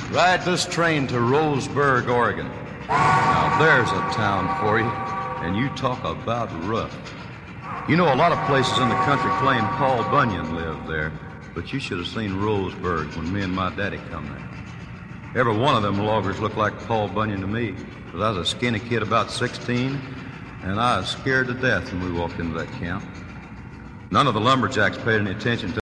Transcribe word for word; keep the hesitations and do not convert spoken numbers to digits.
Ride this train to Roseburg, Oregon. Now there's a town for you, and you talk about rough. You know, a lot of places in the country claim Paul Bunyan lived there, but you should have seen Roseburg when me and my daddy come there. Every one of them loggers looked like Paul Bunyan to me, because I was a skinny kid about sixteen, and I was scared to death when we walked into that camp. None of the lumberjacks paid any attention to